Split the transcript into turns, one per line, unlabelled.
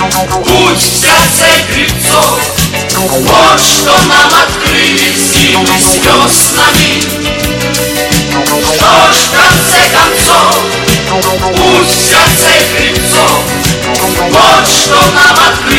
Путь в сердце гребцов, вот что нам открыли зимы с веснами. Что ж, в конце концов, путь в сердце гребцов, вот что нам открыли